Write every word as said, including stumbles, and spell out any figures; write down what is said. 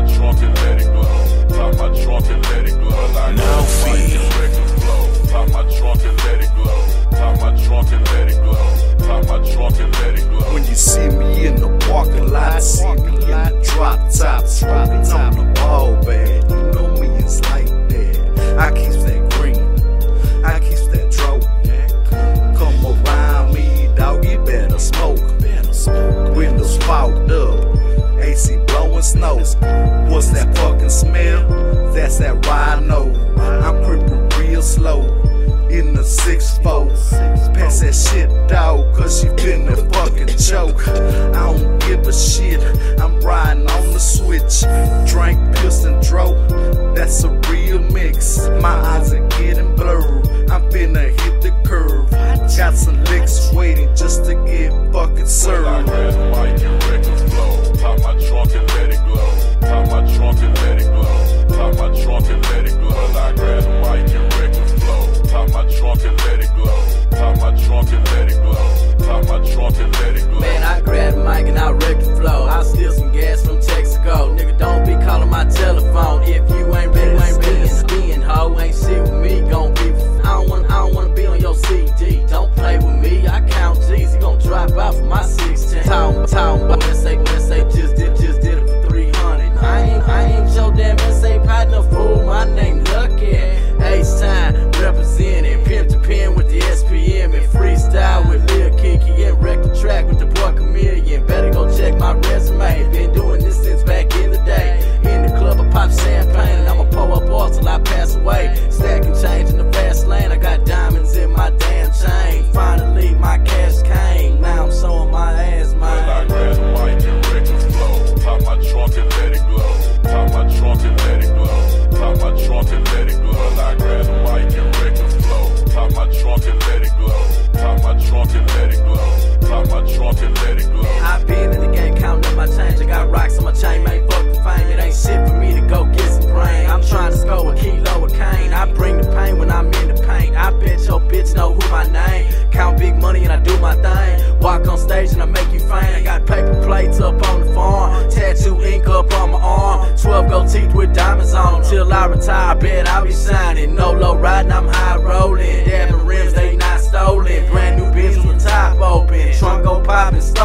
my trunk and let it go. Pop my trunk and let it go. Like no fee. Pop my trunk and let it go. Pop my trunk and let it go. Pop my trunk and let it go. When you see me in the parking lot, see me in the drop top, smoking on the ball bag. You know me, it's like that. I keep that green, I keep that dope. Come around me, dog, you better smoke. Windows fogged up, A C blowing snow. What's that fucking smell? That's that rhino. I'm creeping real slow in the six four. Pass that shit, dog, cause she finna fucking choke. I don't give a shit, I'm riding on the switch. Drank, pills, and dro, that's a real mix. My eyes are getting blurred, I'm finna hit the curve. Got some licks waiting just to get fucking served. I grab the mic and records flow. Pop my trunk and let it glow. Pop my trunk and let it glow. Pop my trunk and let it glow. I grab the mic and records flow. Pop my trunk and let it glow. Pop my trunk and let it glow. Pop my trunk and let it glow. Man, I grab the mic and I wreck the flow. I'll steal some gas from Texaco. Nigga, don't be calling my telephone if you ain't ready to spin. Spin, ho, ain't shit with me. Gon' be. I don't wanna, I don't wanna be on your C D. Don't play with me. I count G's. He gon' drop out for my sixteen. Town, town, but let's say, let's say, just did, just did it for three hundred. I ain't, I ain't your damn S A partner, fool. My name Lucky. Ace time representing. Pimp to pin with the S P M and freestyle with Lil Kiki and wreck the track with the boy Chameleon. Better go check my resume. Been doing this since back in the day. In the club, I pop champagne and I'ma pull up all till I pass away. Stacking change in the fast lane. I got diamonds in my damn chain. Finally, my cash came. Now I'm showing my ass, man. I grab the mic and records flow. Pop my trunk and let it glow. Pop my trunk and let it glow. Pop my trunk and let it glow. I grab the mic and records flow. Pop my trunk and let it glow. Pop my trunk and let it glow. Pop my trunk and let it glow. I been in the game counting up my change. I got rocks on my chain, man. Fuck the fame. It ain't shit for me to go get some brain. I'm trying to score a kilo of cane. I bring the pain when I'm in the paint. I bet your bitch know who my name. Count big money and I do my thing. Walk on stage and I make you faint. I got paper plates up on the farm. Tattoo ink up on my arm. Twelve gold teeth with diamonds on them. Till I retire, I bet I'll be shining. No low riding, I'm high rolling. Dabbing rims, they not stolen. Brand new bitch with the top open. Trunk go poppin'.